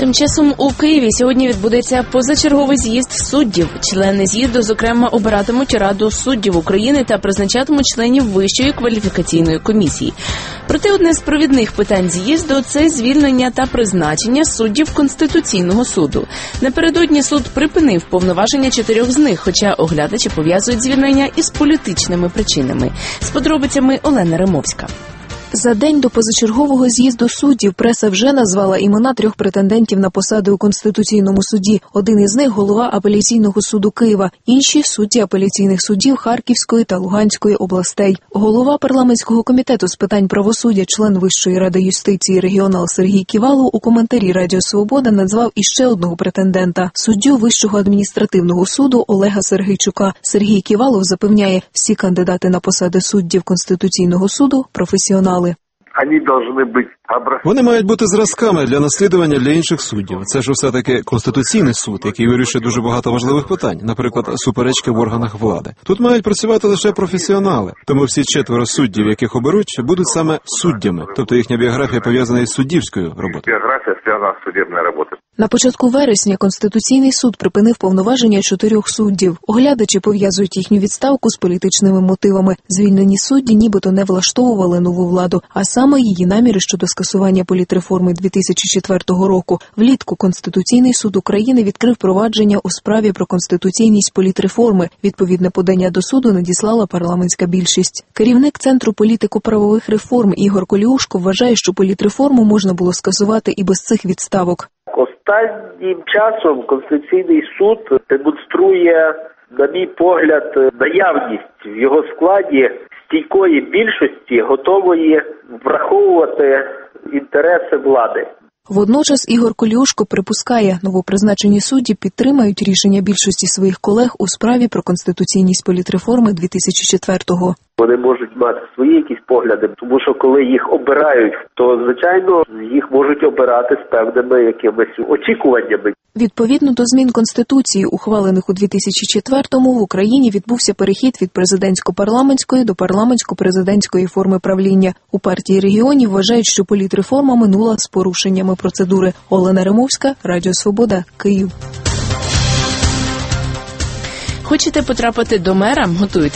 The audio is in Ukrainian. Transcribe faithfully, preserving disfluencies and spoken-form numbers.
Тим часом у Києві сьогодні відбудеться позачерговий з'їзд суддів. Члени з'їзду, зокрема, обиратимуть Раду суддів України та призначатимуть членів Вищої кваліфікаційної комісії. Проте одне з провідних питань з'їзду – це звільнення та призначення суддів Конституційного суду. Напередодні суд припинив повноваження чотирьох з них, хоча оглядачі пов'язують звільнення із політичними причинами. З подробицями Олена Римовська. За день до позачергового з'їзду суддів преса вже назвала імена трьох претендентів на посади у Конституційному суді. Один із них – голова апеляційного суду Києва, інші – судді апеляційних судів Харківської та Луганської областей. Голова парламентського комітету з питань правосуддя, член Вищої ради юстиції регіонал Сергій Ківалов у коментарі Радіо Свобода назвав іще одного претендента – суддю Вищого адміністративного суду Олега Сергійчука. Сергій Ківалов запевняє, всі кандидати на посади суддів Конституційного суду – професіонали. Вони мають бути зразками для наслідування для інших суддів. Це ж все-таки Конституційний суд, який вирішує дуже багато важливих питань, наприклад, суперечки в органах влади. Тут мають працювати лише професіонали, тому всі четверо суддів, яких оберуть, будуть саме суддями, тобто їхня біографія пов'язана із суддівською роботою. Біографія зв'язана з суддівною роботою. На початку вересня Конституційний суд припинив повноваження чотирьох суддів. Оглядачі пов'язують їхню відставку з політичними мотивами. Звільнені судді нібито не влаштовували нову владу, а саме її наміри щодо скасування політреформи дві тисячі четвертого року. Влітку Конституційний суд України відкрив провадження у справі про конституційність політреформи. Відповідне подання до суду надіслала парламентська більшість. Керівник Центру політико-правових реформ Ігор Коліушко вважає, що політреформу можна було скасувати і без цих відставок. Останнім часом Конституційний суд демонструє, на мій погляд, наявність в його складі стійкої більшості, готової враховувати інтереси влади. Водночас Ігор Коліушко припускає, новопризначені судді підтримають рішення більшості своїх колег у справі про конституційність політреформи дві тисячі четвертого. Вони можуть мати свої якісь погляди, тому що коли їх обирають, то, звичайно, їх можуть обирати з певними якимись очікуваннями. Відповідно до змін Конституції, ухвалених у дві тисячі четвертому, в Україні відбувся перехід від президентсько-парламентської до парламентсько-президентської форми правління. У партії регіонів вважають, що політреформа минула з порушеннями процедури. Олена Римовська, Радіо Свобода, Київ. Хочете потрапити до мера? Готуйте.